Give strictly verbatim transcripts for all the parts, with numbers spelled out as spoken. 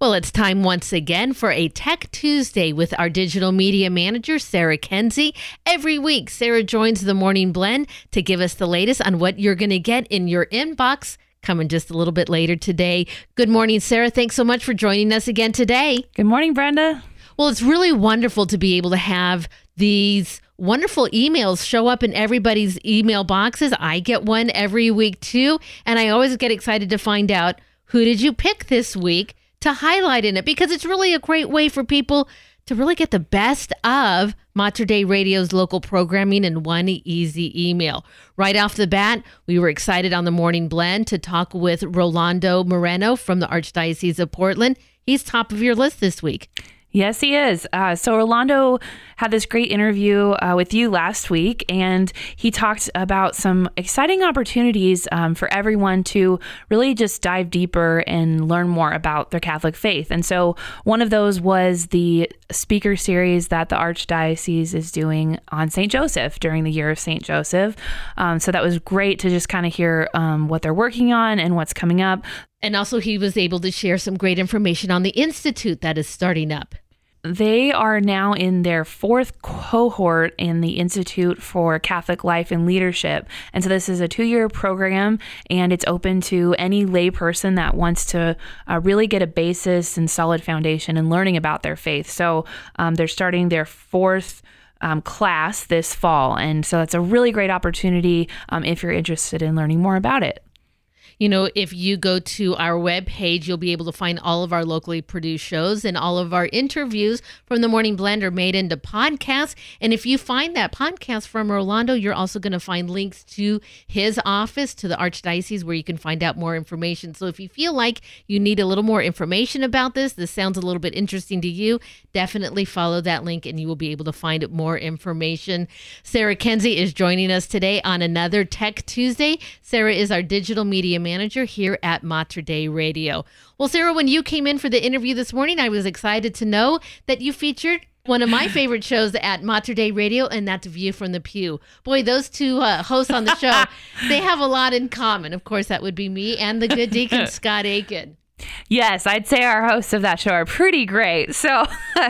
Well, it's time once again for a Tech Tuesday with our digital media manager, Sarah Kenzie. Every week, Sarah joins the Morning Blend to give us the latest on what you're going to get in your inbox coming just a little bit later today. Good morning, Sarah. Thanks so much for joining us again today. Good morning, Brenda. Well, it's really wonderful to be able to have these wonderful emails show up in everybody's email boxes. I get one every week too, and I always get excited to find out who did you pick this week to highlight in it, because it's really a great way for people to really get the best of Mater Dei Radio's local programming in one easy email. Right off the bat, we were excited on the Morning Blend to talk with Rolando Moreno from the Archdiocese of Portland. He's top of your list this week. Yes, he is. Uh, so Rolando had this great interview uh, with you last week, and he talked about some exciting opportunities um, for everyone to really just dive deeper and learn more about their Catholic faith. And so one of those was the speaker series that the Archdiocese is doing on Saint Joseph during the year of Saint Joseph. Um, so that was great to just kind of hear um, what they're working on and what's coming up. And also he was able to share some great information on the Institute that is starting up. They are now in their fourth cohort in the Institute for Catholic Life and Leadership. And so this is a two-year program, and it's open to any lay person that wants to uh, really get a basis and solid foundation in learning about their faith. So um, they're starting their fourth um, class this fall. And so it's a really great opportunity um, if you're interested in learning more about it. You know, if you go to our webpage, you'll be able to find all of our locally produced shows, and all of our interviews from the Morning Blend are made into podcasts. And if you find that podcast from Rolando, you're also going to find links to his office, to the Archdiocese, where you can find out more information. So if you feel like you need a little more information about this, this sounds a little bit interesting to you, definitely follow that link and you will be able to find more information. Sarah Kenzie is joining us today on another Tech Tuesday. Sarah is our digital media manager here at Mater Dei Radio. Well, Sarah, when you came in for the interview this morning, I was excited to know that you featured one of my favorite shows at Mater Dei Radio, and that's View from the Pew. Boy, those two uh, hosts on the show, they have a lot in common. Of course, that would be me and the good deacon, Scott Aiken. Yes, I'd say our hosts of that show are pretty great. So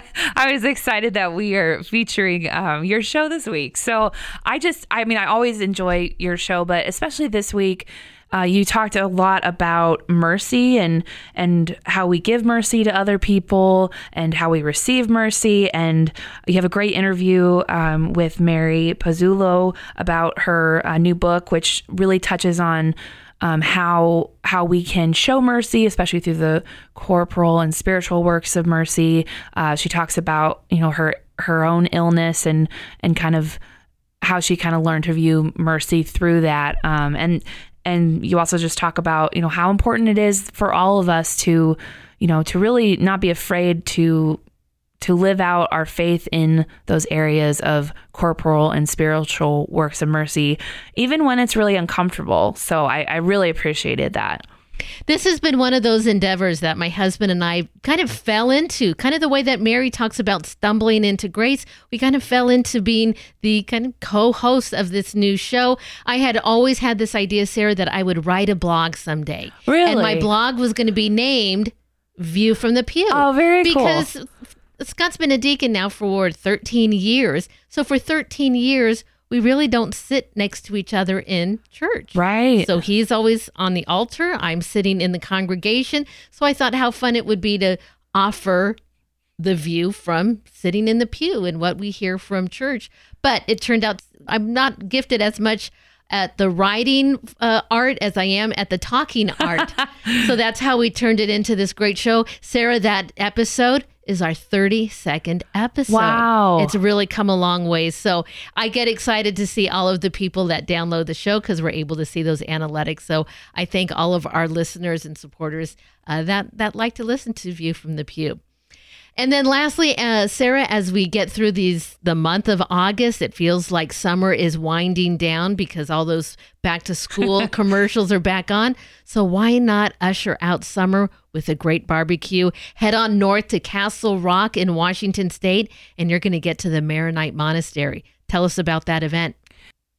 I was excited that we are featuring um, your show this week. So I just, I mean, I always enjoy your show, but especially this week, Uh, you talked a lot about mercy and and how we give mercy to other people and how we receive mercy. And you have a great interview um, with Mary Pazzulo about her uh, new book, which really touches on um, how how we can show mercy, especially through the corporal and spiritual works of mercy. Uh, she talks about, you know, her her own illness and and kind of how she kind of learned to view mercy through that. Um, and And you also just talk about, you know, how important it is for all of us to, you know, to really not be afraid to to live out our faith in those areas of corporal and spiritual works of mercy, even when it's really uncomfortable. So I, I really appreciated that. This has been one of those endeavors that my husband and I kind of fell into, kind of the way that Mary talks about stumbling into grace. We kind of fell into being the kind of co-host of this new show. I had always had this idea, Sarah, that I would write a blog someday. Really? And my blog was going to be named View from the Pew. Oh, very because cool. Because Scott's been a deacon now for thirteen years. So for thirteen years, we really don't sit next to each other in church. Right. So he's always on the altar. I'm sitting in the congregation. So I thought how fun it would be to offer the view from sitting in the pew and what we hear from church. But it turned out I'm not gifted as much at the writing uh, art as I am at the talking art. So that's how we turned it into this great show. Sarah, that episode is our thirty-second episode. Wow. It's really come a long way. So I get excited to see all of the people that download the show because we're able to see those analytics. So I thank all of our listeners and supporters uh, that, that like to listen to View from the Pew. And then lastly, uh, Sarah, as we get through these the month of August, it feels like summer is winding down because all those back to school commercials are back on. So why not usher out summer with a great barbecue? Head on north to Castle Rock in Washington State, and you're going to get to the Maronite Monastery. Tell us about that event.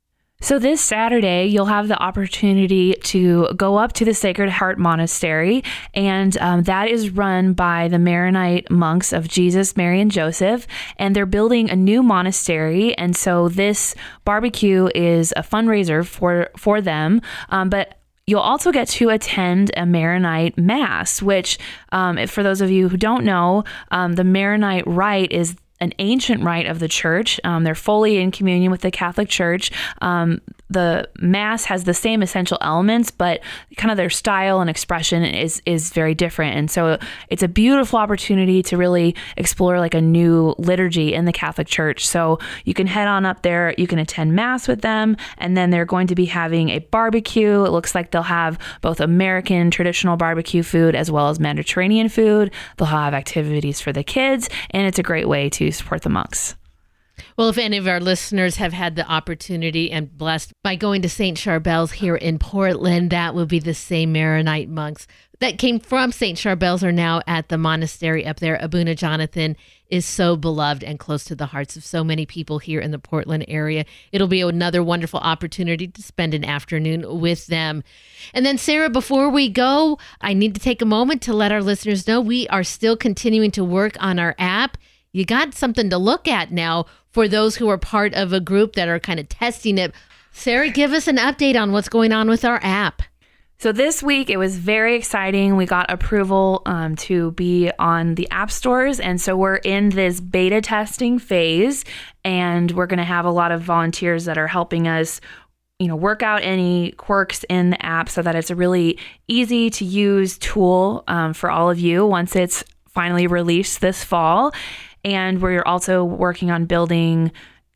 So this Saturday, you'll have the opportunity to go up to the Sacred Heart Monastery, and um, that is run by the Maronite monks of Jesus, Mary, and Joseph, and they're building a new monastery, and so this barbecue is a fundraiser for, for them, um, but you'll also get to attend a Maronite Mass, which, um, for those of you who don't know, um, the Maronite rite is an ancient rite of the church. Um, they're fully in communion with the Catholic Church. Um, the Mass has the same essential elements, but kind of their style and expression is is very different. And so it's a beautiful opportunity to really explore like a new liturgy in the Catholic Church. So you can head on up there, you can attend Mass with them, and then they're going to be having a barbecue. It looks like they'll have both American traditional barbecue food as well as Mediterranean food. They'll have activities for the kids, and it's a great way to support the monks. Well, if any of our listeners have had the opportunity and blessed by going to Saint Charbel's here in Portland, that will be the same Maronite monks that came from Saint Charbel's are now at the monastery up there. Abuna Jonathan is so beloved and close to the hearts of so many people here in the Portland area. It'll be another wonderful opportunity to spend an afternoon with them. And then, Sarah, before we go, I need to take a moment to let our listeners know we are still continuing to work on our app. You got something to look at now for those who are part of a group that are kind of testing it. Sarah, give us an update on what's going on with our app. So this week, it was very exciting. We got approval um, to be on the app stores. And so we're in this beta testing phase, and we're going to have a lot of volunteers that are helping us you know, work out any quirks in the app so that it's a really easy to use tool um, for all of you once it's finally released this fall. And we're also working on building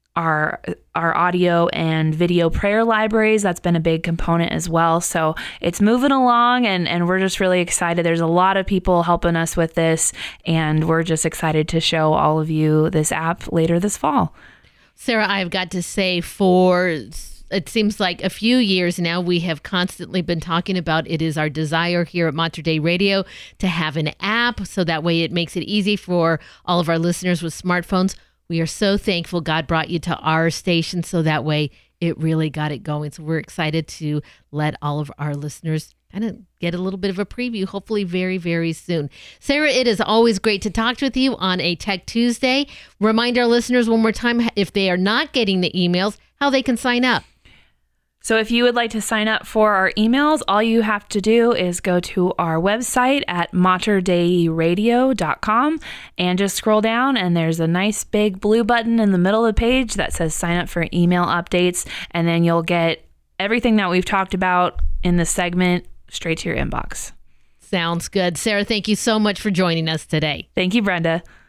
our our audio and video prayer libraries. That's been a big component as well. So it's moving along, and, and we're just really excited. There's a lot of people helping us with this, and we're just excited to show all of you this app later this fall. Sarah, I've got to say, for it seems like a few years now, we have constantly been talking about it is our desire here at Mater Dei Radio to have an app, so that way it makes it easy for all of our listeners with smartphones. We are so thankful God brought you to our station, so that way it really got it going. So we're excited to let all of our listeners kind of get a little bit of a preview, hopefully very, very soon. Sarah, it is always great to talk with you on a Tech Tuesday. Remind our listeners one more time, if they are not getting the emails, how they can sign up. So if you would like to sign up for our emails, all you have to do is go to our website at mater dei radio dot com and just scroll down, and there's a nice big blue button in the middle of the page that says sign up for email updates, and then you'll get everything that we've talked about in this segment straight to your inbox. Sounds good. Sarah, thank you so much for joining us today. Thank you, Brenda.